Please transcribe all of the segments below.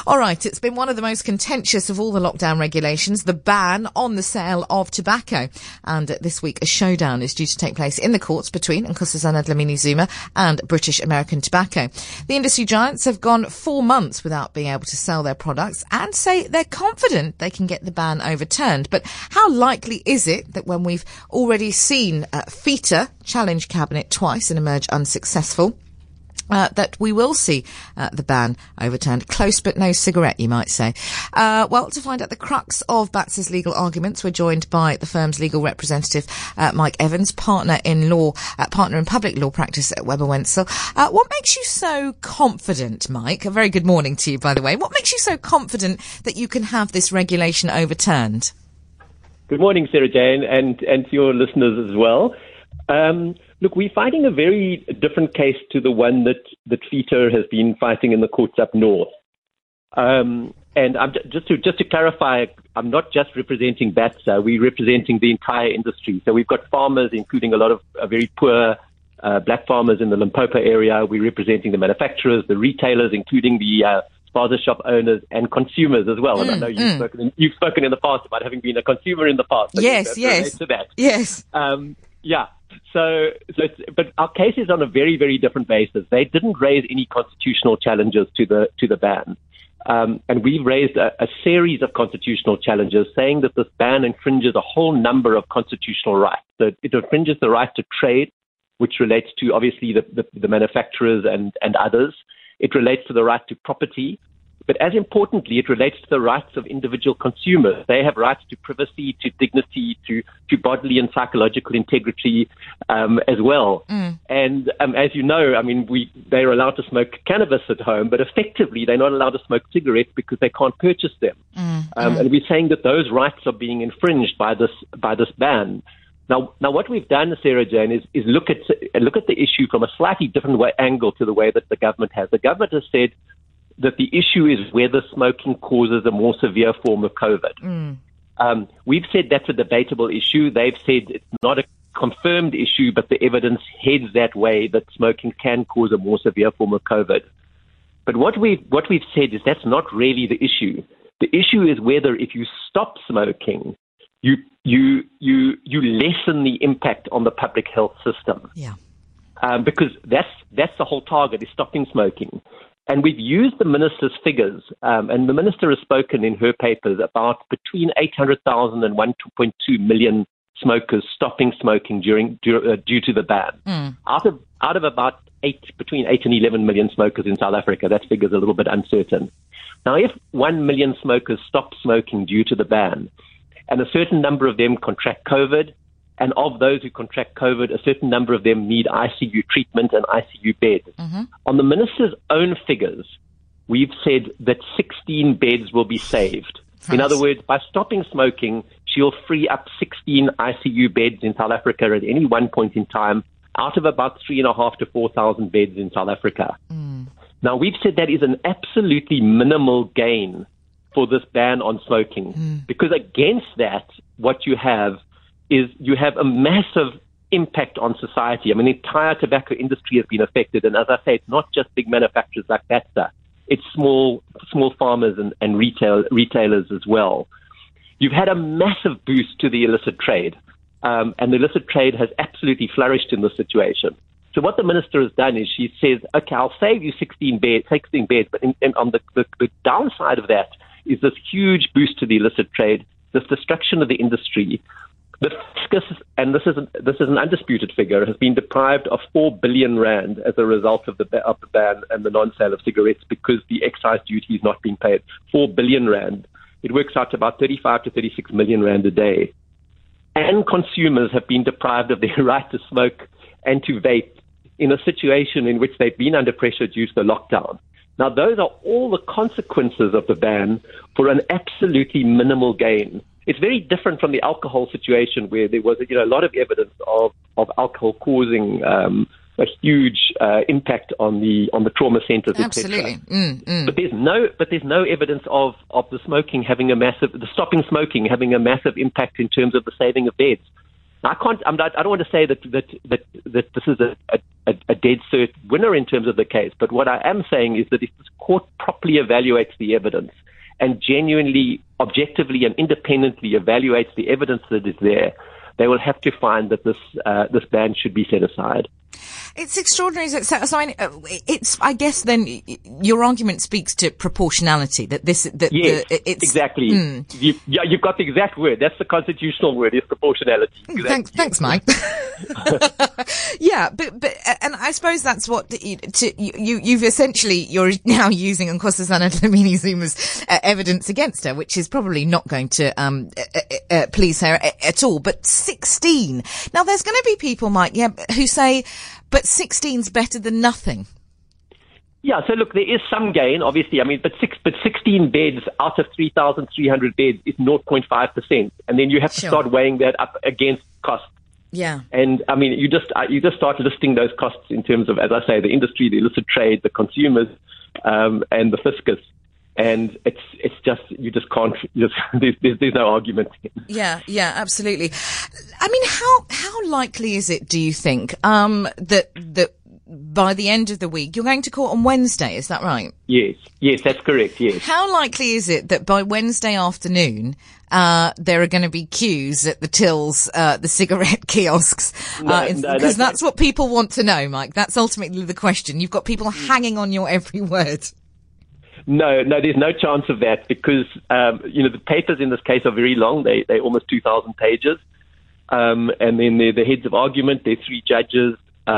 All right, it's been one of the most contentious of all the lockdown regulations, the ban on the sale of tobacco. And this week, a showdown is due to take place in the courts between Nkosazana Dlamini-Zuma and British American Tobacco. The industry giants have gone 4 months without being able to sell their products and say they're confident they can get the ban overturned. But how likely is it that when we've already seen FETA challenge Cabinet twice and emerge unsuccessful, that we will see the ban overturned? Close but no cigarette, you might say. Well, to find out the crux of BATSA's legal arguments, we're joined by the firm's legal representative, Mike Evans, partner in public law practice at Webber Wentzel. What makes you so confident, Mike? A very good morning to you, by the way. What makes you so confident that you can have this regulation overturned? Good morning, Sarah Jane, and to your listeners as well. Look, we're fighting a very different case to the one that FETA has been fighting in the courts up north. And just to clarify, I'm not just representing BATSA, we're representing the entire industry. So we've got farmers, including a lot of very poor black farmers in the Limpopo area. We're representing the manufacturers, the retailers, including the spaza shop owners, and consumers as well. And I know you've spoken in the past about having been a consumer in the past. So yes. To that. Yes. Yeah. But our case is on a very, very different basis. They didn't raise any constitutional challenges to the ban. And we've raised a series of constitutional challenges saying that this ban infringes a whole number of constitutional rights. So it infringes the right to trade, which relates to obviously the manufacturers and others. It relates to the right to property. But as importantly, it relates to the rights of individual consumers. They have rights to privacy, to dignity, to bodily and psychological integrity as well. And as you know, I mean, they're allowed to smoke cannabis at home, but effectively they're not allowed to smoke cigarettes because they can't purchase them. And we're saying that those rights are being infringed by this ban. Now, what we've done, Sarah Jane, is look at the issue from a slightly different angle to the way that the government has. The government has said that the issue is whether smoking causes a more severe form of COVID. We've said that's a debatable issue. They've said it's not a confirmed issue, but the evidence heads that way, that smoking can cause a more severe form of COVID. But what we've said is that's not really the issue. The issue is whether if you stop smoking, you lessen the impact on the public health system. Yeah. Because that's the whole target, is stopping smoking. And we've used the minister's figures, and the minister has spoken in her papers about between 800,000 and 1.2 million smokers stopping smoking due to the ban. Out of about between 8 and 11 million smokers in South Africa, that figure's a little bit uncertain. Now, if 1 million smokers stop smoking due to the ban, and a certain number of them contract COVID, and of those who contract COVID, a certain number of them need ICU treatment and ICU beds. On the minister's own figures, we've said that 16 beds will be saved. Nice. In other words, by stopping smoking, she'll free up 16 ICU beds in South Africa at any one point in time, out of about 3,500 to 4,000 beds in South Africa. Now, we've said that is an absolutely minimal gain for this ban on smoking, because against that, what you have is you have a massive impact on society. I mean, the entire tobacco industry has been affected. And as I say, it's not just big manufacturers like BATSA. It's small farmers and retailers as well. You've had a massive boost to the illicit trade. And the illicit trade has absolutely flourished in this situation. So what the minister has done is she says, okay, I'll save you 16 beds, but on the downside of that is this huge boost to the illicit trade, this destruction of the industry. The fiscus, and this is an undisputed figure, has been deprived of 4 billion rand as a result of the ban and the non-sale of cigarettes because the excise duty is not being paid. 4 billion rand. It works out to about 35 to 36 million rand a day. And consumers have been deprived of their right to smoke and to vape in a situation in which they've been under pressure due to the lockdown. Now, those are all the consequences of the ban for an absolutely minimal gain. It's very different from the alcohol situation where there was a lot of evidence of alcohol causing a huge impact on the trauma centers, Absolutely. etc. But there's no evidence of the stopping smoking having a massive impact in terms of the saving of beds. I don't want to say that this is a dead cert winner in terms of the case, but what I am saying is that if this court properly evaluates the evidence and genuinely, objectively and independently evaluates the evidence that is there, they will have to find that this ban should be set aside. It's extraordinary. I guess then your argument speaks to proportionality. Exactly. You've got the exact word. That's the constitutional word. Is proportionality. Exactly. Thanks, Mike. Yeah, but and I suppose that's what you've essentially you're now using Nkosazana Dlamini Zuma's evidence against her, which is probably not going to please her at all. But 16. Now, there's going to be people, Mike, who say, but 16's better than nothing. Yeah, so look, there is some gain, obviously. I mean, but 16 beds out of 3,300 beds is 0.5%, and then you have to start weighing that up against costs. Yeah. And I mean, you just start listing those costs in terms of, as I say, the industry, the illicit trade, the consumers, and the fiscus. And it's just, you just can't, there's no argument. Yeah, absolutely. I mean, how likely is it, do you think, that by the end of the week, you're going to court on Wednesday, is that right? Yes, that's correct, yes. How likely is it that by Wednesday afternoon, there are going to be queues at the tills, the cigarette kiosks? Because that's what people want to know, Mike. That's ultimately the question. You've got people hanging on your every word. No, there's no chance of that because, the papers in this case are very long. They're almost 2,000 pages. And then they're the heads of argument. There are 3 judges.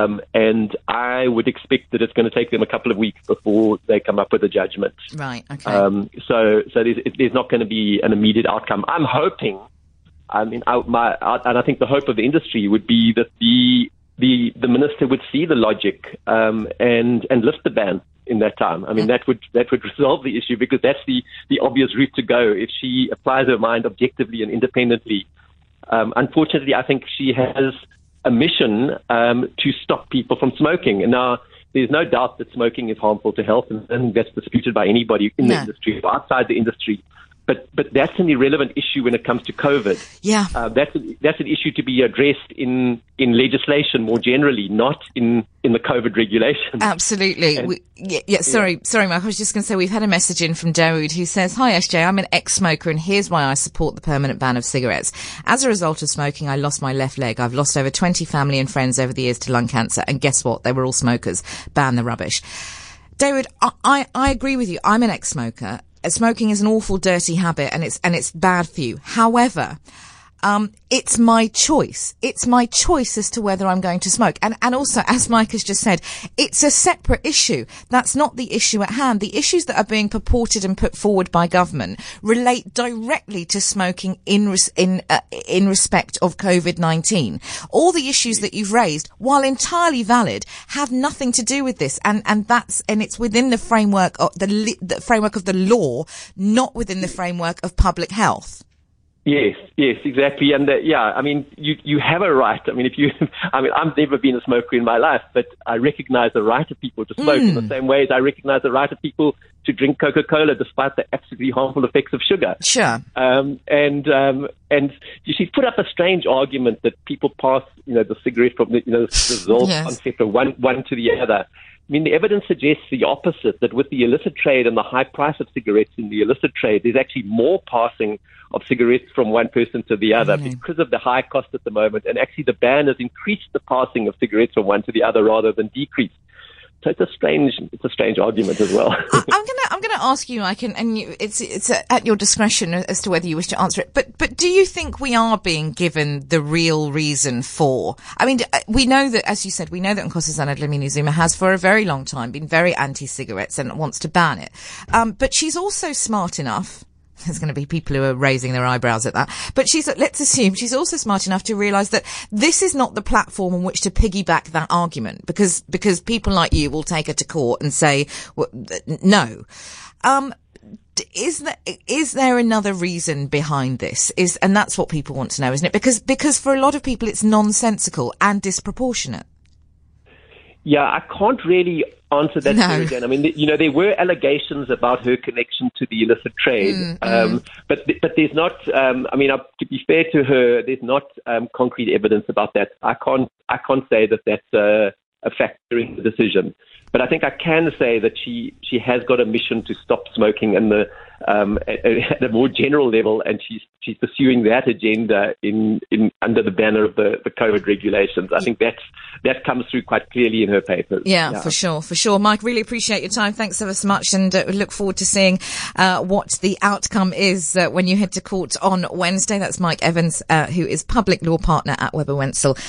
And I would expect that it's going to take them a couple of weeks before they come up with a judgment. Right, okay. So there's not going to be an immediate outcome. I'm hoping, and I think the hope of the industry would be that the minister would see the logic, and lift the ban in that time. I mean, that would resolve the issue because that's the obvious route to go if she applies her mind objectively and independently. Unfortunately, I think she has a mission to stop people from smoking. And now, there's no doubt that smoking is harmful to health, and I think that's disputed by anybody in the industry or outside the industry. But that's an irrelevant issue when it comes to COVID. Yeah, that's an issue to be addressed in legislation more generally, not in the COVID regulations. Absolutely. Sorry, Mike. I was just going to say we've had a message in from Dawood who says, "Hi SJ, I'm an ex-smoker, and here's why I support the permanent ban of cigarettes. As a result of smoking, I lost my left leg. I've lost over 20 family and friends over the years to lung cancer, and guess what? They were all smokers. Ban the rubbish." Dawood, I agree with you. I'm an ex-smoker. Smoking is an awful, dirty habit, and it's bad for you. However, it's my choice. It's my choice as to whether I'm going to smoke. And also, as Mike has just said, it's a separate issue. That's not the issue at hand. The issues that are being purported and put forward by government relate directly to smoking in respect of COVID-19. All the issues that you've raised, while entirely valid, have nothing to do with this. And it's within the framework of the framework of the law, not within the framework of public health. Yes, exactly. And I mean, you have a right. I mean, I've never been a smoker in my life, but I recognize the right of people to smoke in the same way as I recognize the right of people to drink Coca-Cola despite the absolutely harmful effects of sugar. Sure. And she put up a strange argument that people pass, the cigarette from the Zol concept of one to the other. I mean, the evidence suggests the opposite, that with the illicit trade and the high price of cigarettes in the illicit trade, there's actually more passing of cigarettes from one person to the other because of the high cost at the moment. And actually the ban has increased the passing of cigarettes from one to the other rather than decreased. So it's a strange argument as well. I'm gonna ask you, Mike, it's at your discretion as to whether you wish to answer it. But do you think we are being given the real reason for? I mean, we know that, as you said, we know that Nkosazana Dlamini Zuma has for a very long time been very anti-cigarettes and wants to ban it. But she's also smart enough. There's going to be people who are raising their eyebrows at that. But let's assume she's also smart enough to realise that this is not the platform on which to piggyback that argument, because people like you will take her to court and say, well, no. Is there another reason behind this? And that's what people want to know, isn't it? Because for a lot of people it's nonsensical and disproportionate. Yeah, I can't really answer that, No. again. I mean, there were allegations about her connection to the illicit trade, but there's not. To be fair to her, there's not concrete evidence about that. I can't say that that's a factor in the decision. But I think I can say that she has got a mission to stop smoking at a more general level, and she's pursuing that agenda in under the banner of the COVID regulations. I think that comes through quite clearly in her papers. Yeah, for sure. Mike, really appreciate your time. Thanks ever so much, and look forward to seeing what the outcome is when you head to court on Wednesday. That's Mike Evans, who is public law partner at Webber Wentzel.